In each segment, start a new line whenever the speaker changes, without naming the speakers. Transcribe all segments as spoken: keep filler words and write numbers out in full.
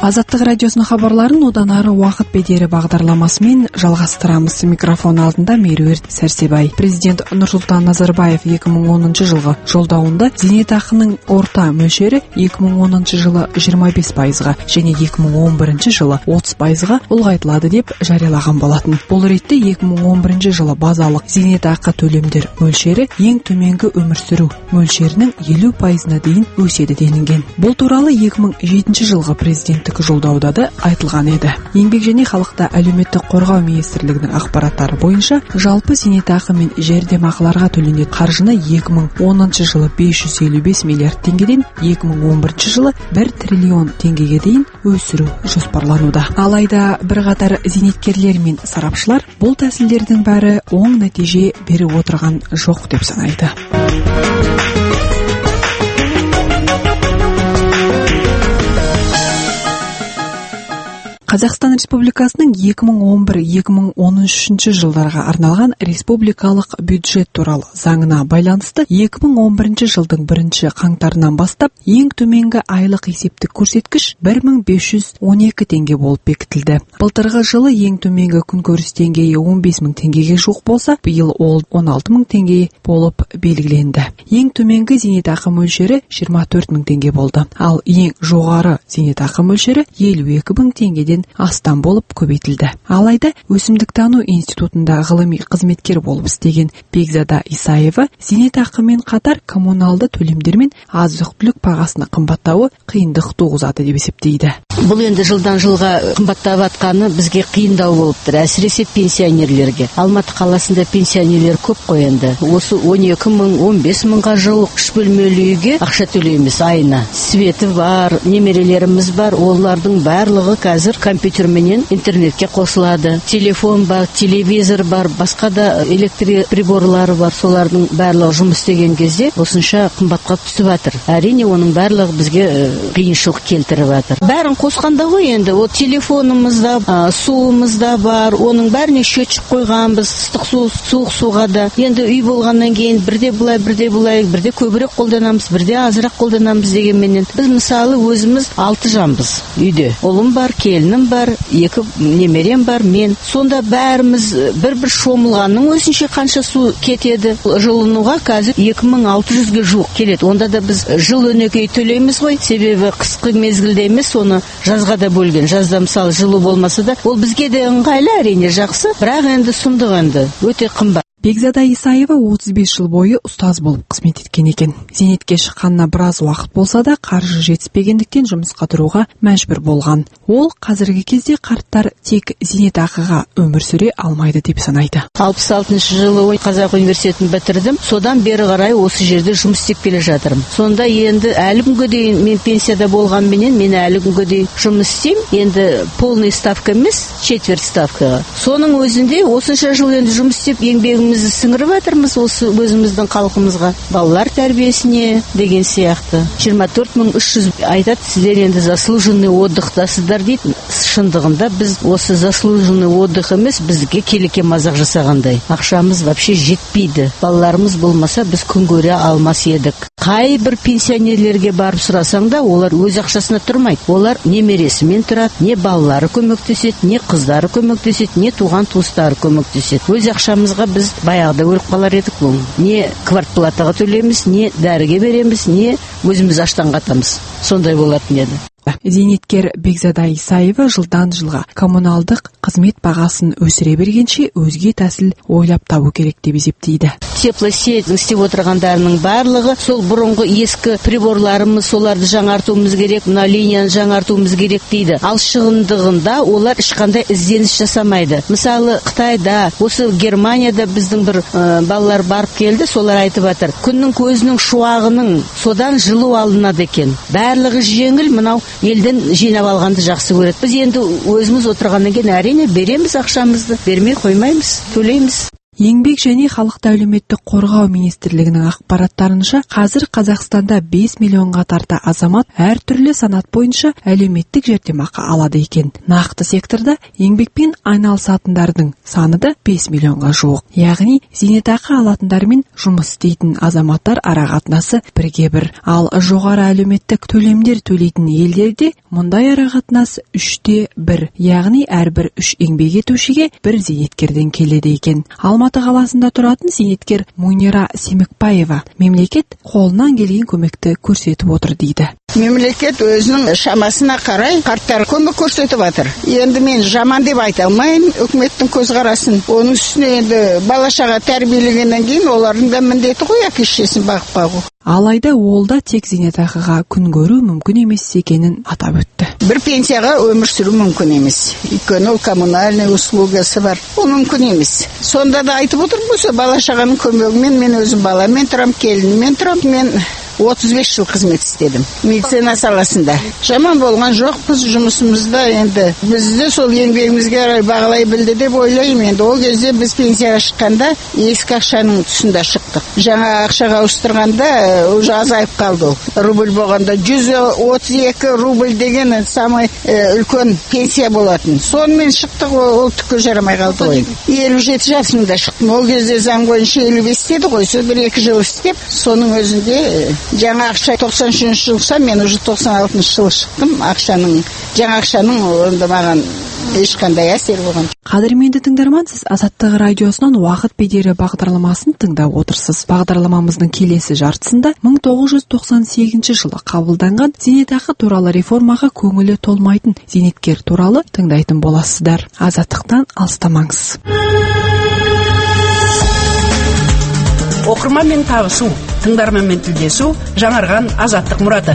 Азаттық радиосының хабарларын одан ары уақыт бедері бағдарламасымен жалғастырамыз. Микрофон алдында Меруерт Сәрсебай. Президент Нұрсұлтан Назарбаев екі мың оныншы жылғы жолдауында зейнетақының орта мөлшері екі мың оныншы жылы жиырма бес пайызға және екі мың он бірінші жылы отыз пайызға ұлғайтылады деп жариялаған болатын. Бұл ретте екі мың он бірінші жылы базалық зейнетақы төлемдер мөлшері ең төменгі өмір сүру мөлшерінің елу пайызына дейін өседі делінген. Бұл туралы екі мың жетінші жылғы президенттік жолдауда да айтылған еді. Еңбек және халықты әлеуметтік қорғау министрлігінің ақпараттары бойынша жалпы зейнетақы мен жәрдемақыларға төленетін қаржыны екі мың оныншы жылы бес жүз елу бес миллиард теңгеден екі мың он бірінші жылы бір триллион теңгеге дейін өсіру жоспарлануда. Алайда бірқатар зейнеткерлер мен сарапшылар бұл тәсілдердің бәрі оң нәтиже беріп отырған жоқ деп санайды. Қазақстан Республикасының екі мың он бір - екі мың он үшінші жылдарға арналған республикалық бюджет туралы заңына байланысты екі мың он бірінші жылдың бірінші қаңтарынан бастап ең төменгі айлық есептік көрсеткіш бір мың бес жүз он екі теңге болып бекітілді. Былтырғы жылы ең төменгі күнкөріс деңгейі он бес мың теңгеге жуық болса, биыл ол он алты мың теңге болып белгіленді. Ең төменгі зейнетақы мөлшері жиырма төрт мың теңге болды. Ал ең жоғары зейнетақы мөлшері елу екі мың теңгеден астам болып көбейтілді. Алайда өсімдіктану институтында ғылыми қызметкер болып істеген Бекзада Исаева зейнетақымен қатар коммуналды төлемдер мен азық-түлік бағасының қымбаттауы қиындық туғызады деп есептейді.
Бұл енді жылдан жылға қымбаттап жатқаны бізге қиындау болып тұр, әсіресе пенсионерлерге. Алматы қаласында пенсионерлер көп қой енді. Осы он екі мың - он бес мыңға жуық үш бөлмелі үйге ақша төлейміз айына. Светі бар, немерелеріміз бар, олардың барлығы қазір компьютерменен интернетке қосылады. Телефон бар, телевизор бар, басқа да электр приборлары бар. Солардың барлығы жұмыс істеген кезде осынша қымбатқа түсіп жатыр. Әрине оның барлығы бізге қиыншылық келтіріп жатыр. Бәрін қосқанда ғой енді, о телефонымызда, суымызда бар, оның бәріне счетчик қойғанбыз, ыстық су, суық суға да. Енді үй болғаннан кейін бірде бұлай, бірде бұлай, бірде көбірек қолданамыз, бірде азырақ қолданамыз дегенменен. Біз мысалы өзіміз алты жанбыз үйде. Ұлым бар, келінім бар, екі немерем бар, мен. Сонда бәріміз бір-бір шомылғанның өзінше қанша су кетеді. Жылынуға қазір екі мың алты жүзге жуық келеді. Онда да біз жыл өнекей төлейміз ғой, себебі қысқы мезгілде емес, оны жазға да бөлген. Жазда мысалы жылу болмаса да, ол бізге де ыңғайлы, әрине жақсы, бірақ енді сұмдық енді, өте қымбат.
Бекзада Исаева отыз бес жыл бойы ұстаз болып қызмет еткен екен. Зейнетке шыққанына біраз уақыт болса да, қаржы жетіспегендіктен жұмысқа тұруға мәжбүр болған. Ол қазіргі кезде қарттар тек зейнетақыға өмір сүре алмайды деп санайды.
алпыс алтыншы жылы Қазақ университетін бітірдім. Содан бері қарай осы жерде жұмыс істеп келе жатырмын. Сонда енді әлі күнге дейін мен пенсияда болғанменен мен әлі күнге дейін жұмыс істеймін. Енді полный ставка емес, четверть ставкаға. Соның өзінде осынша жыл енді жұмыс істеп еңбегіміз сіңіріп жатырмыз осы өзіміздің халқымызға, балалар тәрбиесіне деген сияқты. жиырма төрт мың үш жүз айтады, сіздер енді заслуженный отдыхтасыздар дейді. Шындығында біз осы заслуженный отдых емес, бізге келеке мазақ жасағандай. Ақшамыз вообще жетпейді. Балаларымыз болмаса біз күн көре алмас едік. Қай бір пенсионерлерге барып сұрасаң да, олар өз ақшасына тұрмайды. Олар немересімен тұрады, не балалары көмектеседі, не қыздары көмектеседі, не туған туыстары көмектеседі. Өз ақшамызға біз баяғыда өліп қалар едік бұл. Не квартплатаға төлейміз, не дәріге береміз, не өзіміз аштан қатамыз. Сондай болатын еді.
Зейнеткер Бекзада Исаева жылдан жылға коммуналдық қызмет бағасын өсіре бергенше өзге тәсіл ойлап табу керек деп есептейді.
Теплосеть істеп отырғандарының барлығы сол бұрынғы ескі приборларымыз, соларды жаңартуымыз керек, мына линияны жаңартуымыз керек дейді. Ал шығындығында олар ешқандай ізденіс жасамайды. Мысалы Қытайда, осы Германияда біздің бір ә, балалар барып келді, солар айтып жатыр. Күннің көзінің шуағының содан жылу алынады екен. Барлығы жеңіл, мынау елден жинап алғанды жақсы көреді. Біз енді өзіміз отырғаннан кейін әрине береміз ақшамызды, бермей қоймаймыз, төлейміз.
Еңбек және халықты әлеуметтік қорғау министрлігінің ақпараттарынша, қазір Қазақстанда бес миллионға тарта азамат әртүрлі санат бойынша әлеуметтік жәрдемақы алады екен. Нақты секторда еңбекпен айналысатындардың саны да бес миллионға жуық. Яғни зейнетақы алатындар мен жұмыс істейтін азаматтар арақатынасы бірге бір. Ал жоғары әлеуметтік төлемдер төлейтін елдерде мұндай арақатынас үште бір. Яғни әрбір үш еңбек етушіге бір зейнеткерден келеді екен. Алматы қаласында тұратын зейнеткер Мунира Семекбаева мемлекет қолынан келген көмекті көрсетіп отыр дейді.
Мемлекет өзінің шамасына қарай қарттар көмек көрсетіп жатыр. Енді мен жаман деп айта алмаймын үкіметтің көзқарасын. Оның үстіне енді бала-шаға тәрбиелегеннен кейін олардың да міндеті ғой әке-шешесін бағып бағу.
Алайда ол да тек зейнетақыға күн көру мүмкін емес екенін атап өтті.
Бір пенсияға өмір сүру мүмкін емес. Өйткені ол коммунальный услугасы бар. Ол мүмкін емес. Сонда да айтып отыр болса, бала-шағаның көмегімен мен өзім баламен тұрам, келінмен тұрам. Мен отыз бес жыл қызмет істедім медицина саласында. Жаман болған жоқпыз жұмысымызда. Енді бізді сол еңбегімізге қарай бағалай білді деп ойлаймын. Енді ол кезде біз пенсияға шыққанда ескі ақшаның тұсында шықтық. Жаңа ақшаға ауыстырғанда уже азайып қалды ол. Рубль болғанда жүз отыз екі рубль деген самый үлкен пенсия болатын. Сонымен шықтық, ол түкке жарамай қалды ғой. елу жеті жасымда шықтым. Ол кезде заң бойынша елу бес деді ғой. Сол бір екі жыл істеп, соның өзінде жаңа ақша тоқсан үшінші жылса, мен уже тоқсан алтыншы жылы шықтым. Ақшаның, жаңа ақшаның онда маған ешқандай әсер болған.
Қадірменді тыңдарман, сіз Азаттық радиосынан уақыт бедері бағдарламасын тыңдап отырсыз. Бағдарламамыздың келесі жартысында мың тоғыз жүз тоқсан сегізінші жылы қабылданған зейнетақы туралы реформаға көңілі толмайтын зейнеткер туралы тыңдайтын боласыздар. Азаттықтан алыстамаңыз.
Оқырманмен табысу, тыңдарманмен тілдесу, жаңарған азаттық мұраты.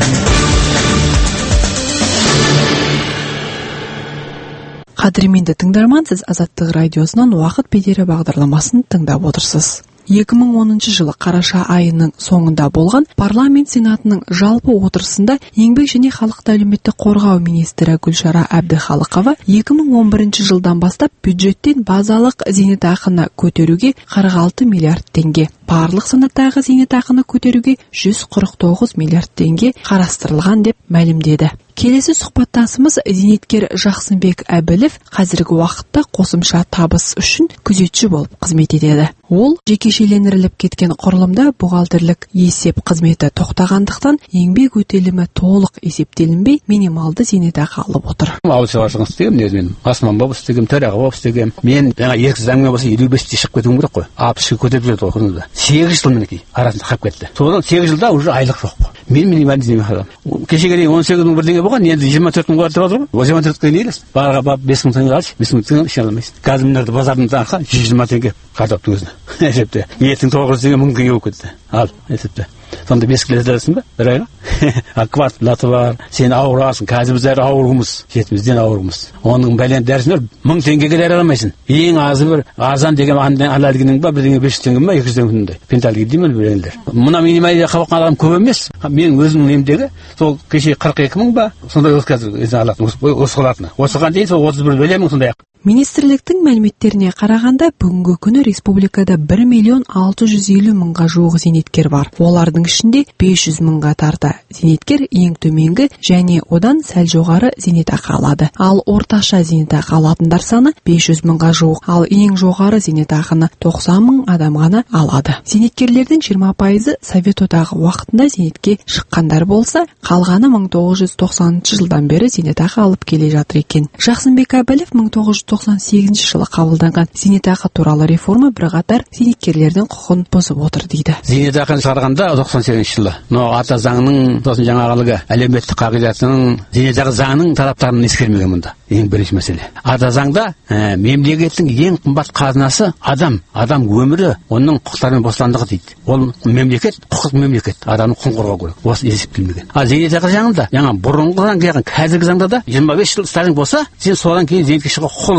Қадірменді тыңдарман, сіз Азаттық радиосынан уақыт бедері бағдарламасын тыңдап отырсыз. екі мың оныншы жылы қараша айының соңында болған парламент сенатының жалпы отырысында еңбек және халықты әлеуметтік қорғау министрі Гүлшара Әбдіхалықова екі мың он бірінші жылдан бастап бюджеттен базалық зейнетақыны көтеруге қырық алты миллиард теңге, барлық санаттағы зейнетақыны көтеруге жүз қырық тоғыз миллиард теңге қарастырылған деп мәлімдеді. Келесі сұхбаттасымыз зейнеткер Жақсынбек Әбілов қазіргі уақытта қосымша табыс үшін күзетші болып қызмет етеді. Ол жекешелендіріліп кеткен құрылымда бухгалтерлік есеп қызметі тоқтағандықтан еңбек өтелімі толық есептелінбей минималды зейнетақы алып отыр.
Ауыл шаруашылығын істегем, мен басман болып істегем, төраға болып істегем. Мен жаңа еріксіз әңгіме болса елу бесте шығып кетуім керек қой. алпысқа көтеріп жүреді ғой құрылымда. сегіз жыл мінекей арасында қалып кетті. Содан сегіз жылда уже айлық жоқ. Мен минималды зейнетақы аламын. Кешеге дейін он сегіз мың бірдеңе болған, енді жиырма төрт мың бар деп отыр ғой. жиырма төртке не елес? Барға барып бес мың теңге алшы, бес мың теңге іше алмайсың. Қазір мына базардың арқа жүз жиырма теңге картоптың өзіне. Есепте. Ертең тоғыз жүз теңге мың теңге болып кетті. Ал, есепте. Сонда бес кило жарасың ба? Бір айға? А квартплаты бар. Сен ауырасың. Қазір біздер ауырмыз. Жетімізден ауырмыз. Оның бәлен дәрісін мың теңгеге дәрі аламайсың. Ең азы бір арзан деген алалгінің ба, бірдеңе бес жүз теңге ма, екі жүз теңге. Пенталгид деймін біреулер. Мына минималды қабақ адам көп емес. Мен өзімнің емдегі сол кеше қырық екі мың ба, сондай өз қазір алатын, осы қылатыны. Осыған дейін сол отыз бір бөлемін сондай ақ.
Министрліктің мәліметтеріне қарағанда бүгінгі күні республикада бір миллион алты жүз елу мыңға жуық зейнеткер бар. Олардың ішінде бес жүз мыңға тарта зейнеткер ең төменгі және одан сәл жоғары зейнетақы алады. Ал орташа зейнетақы алатындар саны бес жүз мыңға жуық. Ал ең жоғары зейнетақыны тоқсан мың адам ғана алады. Зейнеткерлердің жиырма пайызы Совет одағы уақытында зейнетке шыққандар болса, қалғаны мың тоғыз жүз тоқсаныншы жылдан бері зейнетақы алып келе жатыр екен. Жақсынбек Әбілов мың тоғыз жүз тоқсан сегізінші жылы қабылданған зейнетақы туралы реформа бірқатар зейнеткерлердің құқын бұзып отыр дейді.
Зейнетақыны шығарғанда тоқсан сегізінші жылы, но ата заңның, сосын жаңағылығы әлеуметтік қағидатының, зейнетақы заңның талаптарын ескермеген мұнда. Ең бірінші мәселе. Ата заңда ә, мемлекеттің ең қымбат қазынасы адам, адам өмірі, оның құқықтары мен бостандығы дейді. Ол мемлекет, құқық мемлекет, адамның құқығын қорғау керек. Осы есептелмеген. Ал зейнетақы заңында, жаңа бұрынғы заң, қазіргі заңда да жиырма бес жыл стажың болса, сен содан кейін зейнетке шығуға құқылысың.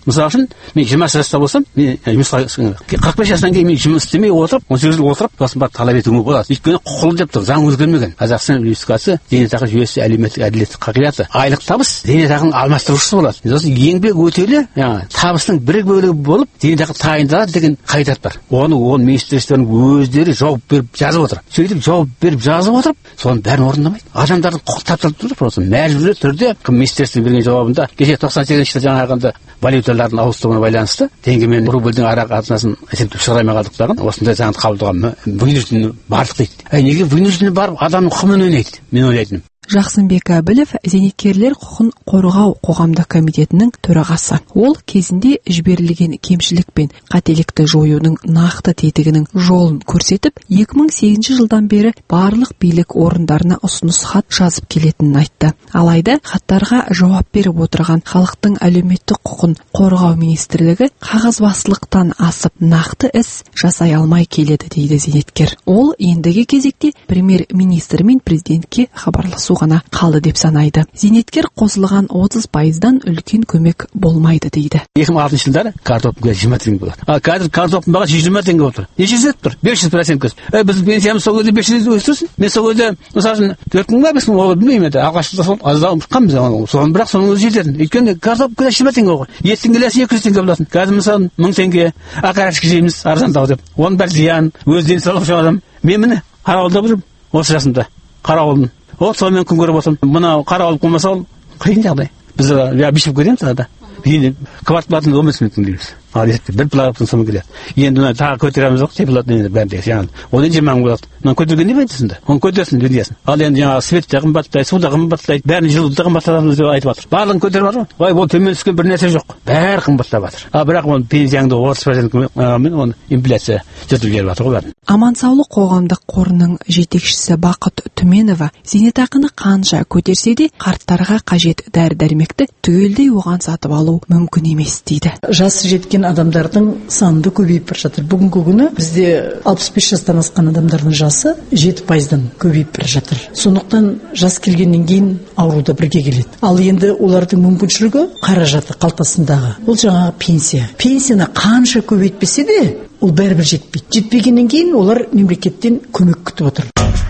Мысалы үшін мен жиырма жаста болсам, мен жұмысқа қырық бес жастан кейін мен жұмыс істемей отырып, он сегіз жыл отырып, сосын барып талап етуге болады. Өйткені құқылы деп тұр, заң өзгермеген. Қазақстан Республикасы зейнетақы жүйесі әлеуметтік әділеттік қағидаты. Айлық табыс зейнетақының алмастырушысы болады. Сосын еңбек өтелі, яғни табыстың бір бөлігі болып зейнетақы тағайындалады деген қағидат бар. Оны он министрліктердің өздері жауап беріп жазып отыр. Сөйтіп жауап беріп жазып отырып, соның бәрін орындамайды. Адамдардың құқы тапталып тұр, просто мәжбүрлі түрде министрліктің берген жауабында кеше тоқсан сегізінші жылы жаңағында валюталардың ауыстыруына байланысты теңге мен рубльдің ара қатынасын есептеп шығара алмай қалдықтарын осындай заңды қабылдауға вынуждены бардық дейді. Әй, неге вынуждены барып адамның құқымен ойнайды? Мен ойлайтыным.
Жақсынбек Әбілов зейнеткерлер құқын қорғау қоғамдық комитетінің төрағасы. Ол кезінде жіберілген кемшілік пен қателікті жоюдың нақты тетігінің жолын көрсетіп, екі мың сегізінші жылдан бері барлық билік орындарына ұсыныс хат жазып келетінін айтты. Алайда хаттарға жауап беріп отырған халықтың әлеуметтік құқын қорғау министрлігі қағазбастылықтан асып нақты іс жасай алмай келеді дейді зейнеткер. Ол ендігі кезекте премьер-министр мен президентке хабарласу ғана қалды деп санайды. Зейнеткер қосылған отыз пайыздан үлкен көмек болмайды дейді.
екі мың алтыншы жылдары картопқа жиырма теңге болады. А қазір картоптың бағасы жүз жиырма теңге отыр. Неше өсіп тұр? бес жүз процент өсіп. Ей, біз пенсиямыз сол кезде бес жүз өсірсін. Мен сол кезде мысалы төрт мың ба бес мың ол білмеймін енді. Алғашқыда сол аздау ұмытқанбыз оны. Соған бірақ соның өзі жетеді. Өйткені картопқа жиырма теңге ғой. Еттің келесі екі жүз теңге болатын. Қазір мысалы мың теңге ақарашқа жейміз арзандау деп. Оның бәрі зиян. Өз денсаулығы жоқ адам. Мен міне қарауылда жүрмін. Осы жасымда қарауылдың. Вот сонымен күн көріп отырмын. Мына қарауыл болмаса ол қиын жағдай. Біз я бишіп көреміз ада. Енді квартплатын он бес минут дейміз. Ал есепте бір платтың соңы келеді. Енді оны тағы көтереміз жоқ, теплат енді бәрінде жаңағы. Оны жиырма мың болады. Мына көтерген не пайдасында? Оны көтерсін дегенсің. Ал енді жаңағы свет та қымбаттайды, су да қымбаттайды, бәрін жылуды да қымбаттатамыз деп айтып жатыр. Барлығын көтеріп жатыр. Ой, ол төмен түскен бір нәрсе жоқ. Бәрі қымбаттап жатыр. А бірақ оны пенсияңды отыз процентмен оны инфляция жетіп беріп жатыр ғой бәрін.
Амансаулық қоғамдық қорының жетекшісі Бақыт Түменова зейнетақыны қанша көтерсе де қарттарға қажет дәрі-дәрмекті түгелдей оған сатып алу мүмкін емес дейді.
Жасы жеткен адамдардың саны көбейіп бара жатыр. Бүгінгі күні бізде алпыс бес жастан асқан адамдардың жасы жеті пайыздан көбейіп бара жатыр. Сондықтан жас келгеннен кейін ауру да бірге келеді. Ал енді олардың мүмкіншілігі қаражаты қалтасындағы. Ол жаңағы пенсия. Пенсияны қанша көбейтпесе де ол бәрібір жетпейді. Жетпегеннен кейін олар мемлекеттен көмек күтіп отыр.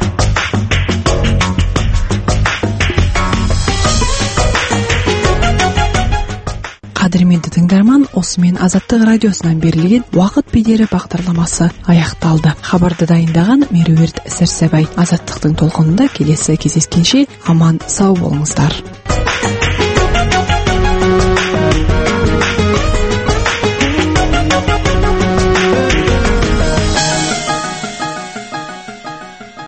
Қадірменді тыңдарман, осымен Азаттық радиосынан берілген уақыт бедері бағдарламасы аяқталды. Хабарды дайындаған Меруерт Сәрсебай. Азаттықтың толқынында келесі кездескенше аман сау болыңыздар.